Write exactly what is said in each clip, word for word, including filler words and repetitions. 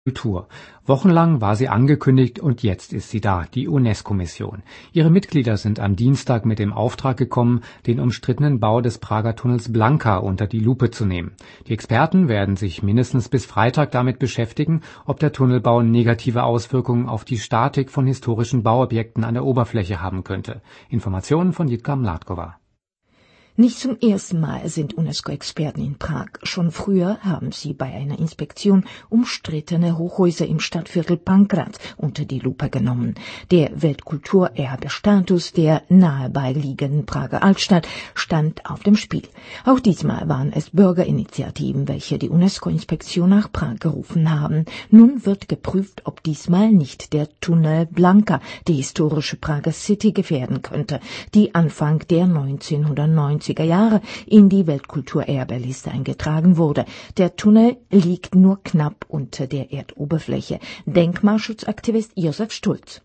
Kultur. Wochenlang war sie angekündigt und jetzt ist sie da, die UNESCO-Mission. Ihre Mitglieder sind am Dienstag mit dem Auftrag gekommen, den umstrittenen Bau des Prager Tunnels Blanka unter die Lupe zu nehmen. Die Experten werden sich mindestens bis Freitag damit beschäftigen, ob der Tunnelbau negative Auswirkungen auf die Statik von historischen Bauobjekten an der Oberfläche haben könnte. Informationen von Jitka Mládková. Nicht zum ersten Mal sind UNESCO-Experten in Prag. Schon früher haben sie bei einer Inspektion umstrittene Hochhäuser im Stadtviertel Pankrád unter die Lupe genommen. Der Weltkulturerbestatus der nahe beiliegenden Prager Altstadt stand auf dem Spiel. Auch diesmal waren es Bürgerinitiativen, welche die UNESCO-Inspektion nach Prag gerufen haben. Nun wird geprüft, ob diesmal nicht der Tunnel Blanka die historische Prager City gefährden könnte, die Anfang der neunzehnhundertneunziger Jahre in die Weltkulturerbeliste eingetragen wurde. Der Tunnel liegt nur knapp unter der Erdoberfläche. Denkmalschutzaktivist Josef Stulz.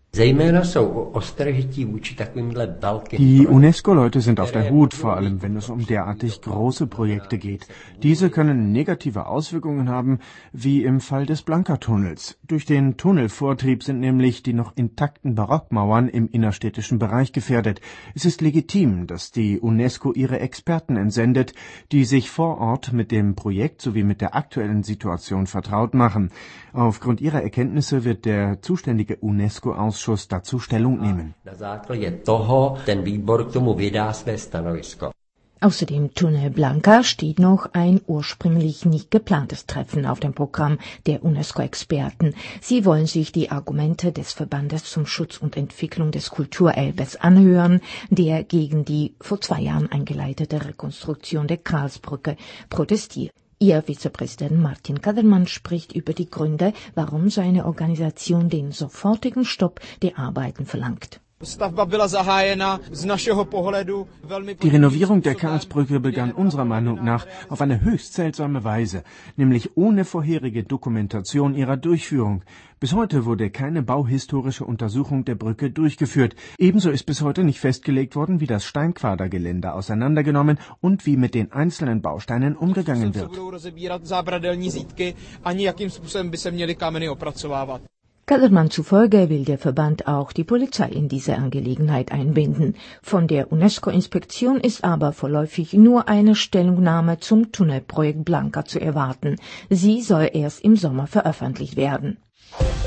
Die UNESCO-Leute sind auf der Hut, vor allem wenn es um derartig große Projekte geht. Diese können negative Auswirkungen haben, wie im Fall des Blanka-Tunnels. Durch den Tunnelvortrieb sind nämlich die noch intakten Barockmauern im innerstädtischen Bereich gefährdet. Es ist legitim, dass die UNESCO ihre Experten entsendet, die sich vor Ort mit dem Projekt sowie mit der aktuellen Situation vertraut machen. Aufgrund ihrer Erkenntnisse wird der zuständige UNESCO-Ausschuss dazu Stellung nehmen. Außer dem Tunnel Blanka steht noch ein ursprünglich nicht geplantes Treffen auf dem Programm der UNESCO-Experten. Sie wollen sich die Argumente des Verbandes zum Schutz und Entwicklung des Kulturerbes anhören, der gegen die vor zwei Jahren eingeleitete Rekonstruktion der Karlsbrücke protestiert. Ihr Vizepräsident Martin Kadermann spricht über die Gründe, warum seine Organisation den sofortigen Stopp der Arbeiten verlangt. Die Renovierung der Karlsbrücke begann unserer Meinung nach auf eine höchst seltsame Weise, nämlich ohne vorherige Dokumentation ihrer Durchführung. Bis heute wurde keine bauhistorische Untersuchung der Brücke durchgeführt. Ebenso ist bis heute nicht festgelegt worden, wie das Steinquadergeländer auseinandergenommen und wie mit den einzelnen Bausteinen umgegangen wird. Kadermann zufolge will der Verband auch die Polizei in diese Angelegenheit einbinden. Von der UNESCO-Inspektion ist aber vorläufig nur eine Stellungnahme zum Tunnelprojekt Blanka zu erwarten. Sie soll erst im Sommer veröffentlicht werden.